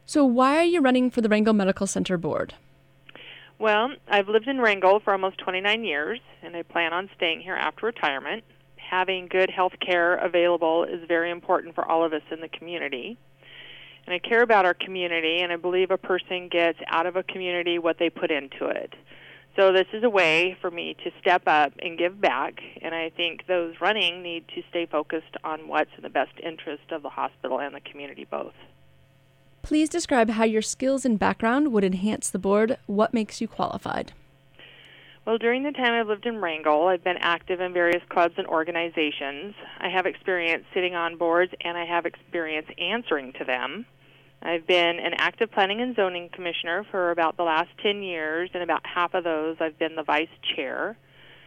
So why are you running for the Wrangell Medical Center board? Well, I've lived in Wrangell for almost 29 years, and I plan on staying here after retirement. Having good health care available is very important for all of us in the community. And I care about our community, and I believe a person gets out of a community what they put into it. So this is a way for me to step up and give back, and I think those running need to stay focused on what's in the best interest of the hospital and the community both. Please describe how your skills and background would enhance the board. What makes you qualified? Well, during the time I've lived in Wrangell, I've been active in various clubs and organizations. I have experience sitting on boards, and I have experience answering to them. I've been an active planning and zoning commissioner for about the last 10 years, and about half of those I've been the vice chair.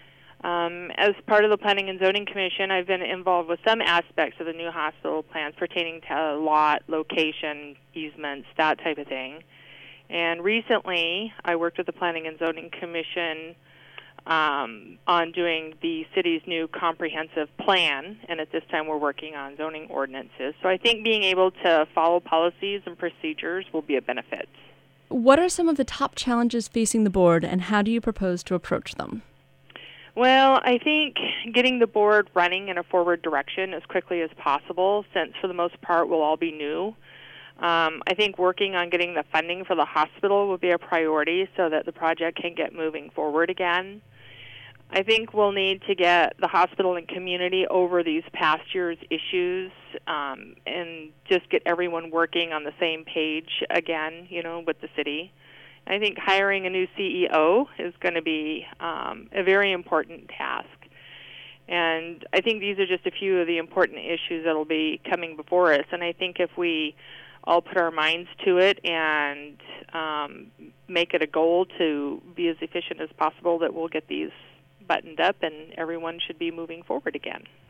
As part of the Planning and Zoning Commission, I've been involved with some aspects of the new hospital plans pertaining to lot, location, easements, that type of thing. And recently, I worked with the Planning and Zoning Commission on doing the city's new comprehensive plan, and at this time we're working on zoning ordinances. So I think being able to follow policies and procedures will be a benefit. What are some of the top challenges facing the board, and how do you propose to approach them? Well, I think getting the board running in a forward direction as quickly as possible, since for the most part we'll all be new. I think working on getting the funding for the hospital will be a priority so that the project can get moving forward again. I think we'll need to get the hospital and community over these past year's issues and just get everyone working on the same page again, with the city. I think hiring a new CEO is going to be a very important task. And I think these are just a few of the important issues that will be coming before us. And I think if we all put our minds to it and make it a goal to be as efficient as possible, that we'll get these buttoned up and everyone should be moving forward again.